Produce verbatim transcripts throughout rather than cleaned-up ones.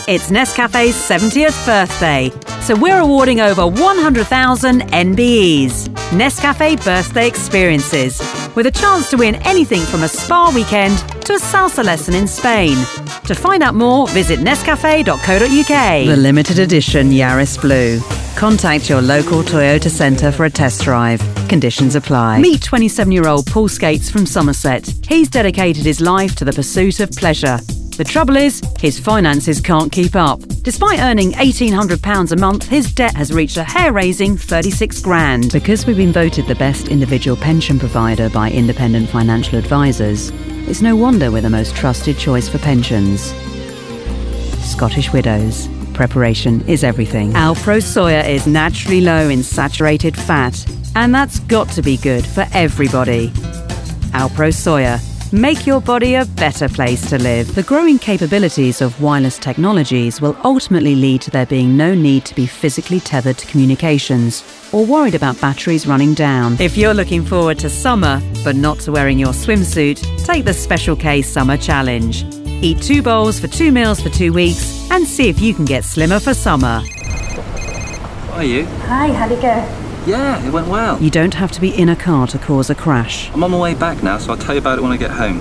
It's Nescafe's seventieth birthday, so we're awarding over one hundred thousand N B Es. Nescafe Birthday Experiences, with a chance to win anything from a spa weekend to a salsa lesson in Spain. To find out more, visit nescafe dot co dot uk. The limited edition Yaris Blue. Contact your local Toyota centre for a test drive. Conditions apply. Meet twenty-seven-year-old Paul Skates from Somerset. He's dedicated his life to the pursuit of pleasure. The trouble is, his finances can't keep up. Despite earning eighteen hundred pounds a month, his debt has reached a hair-raising thirty-six grand. Because we've been voted the best individual pension provider by independent financial advisors, it's no wonder we're the most trusted choice for pensions. Scottish Widows. Preparation is everything. Alpro Soya is naturally low in saturated fat, and that's got to be good for everybody. Alpro Soya. Make your body a better place to live. The growing capabilities of wireless technologies will ultimately lead to there being no need to be physically tethered to communications or worried about batteries running down. If you're looking forward to summer, but not to wearing your swimsuit, take the Special K Summer Challenge. Eat two bowls for two meals for two weeks and see if you can get slimmer for summer. How are you? Hi, how'd it go? Yeah, it went well. You don't have to be in a car to cause a crash. I'm on my way back now, so I'll tell you about it when I get home.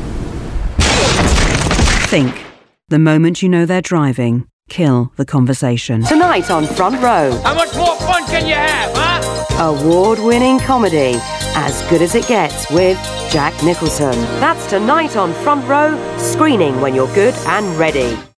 Think. The moment you know they're driving, kill the conversation. Tonight on Front Row. How much more fun can you have, huh? Award-winning comedy, As Good As It Gets with Jack Nicholson. That's tonight on Front Row, screening when you're good and ready.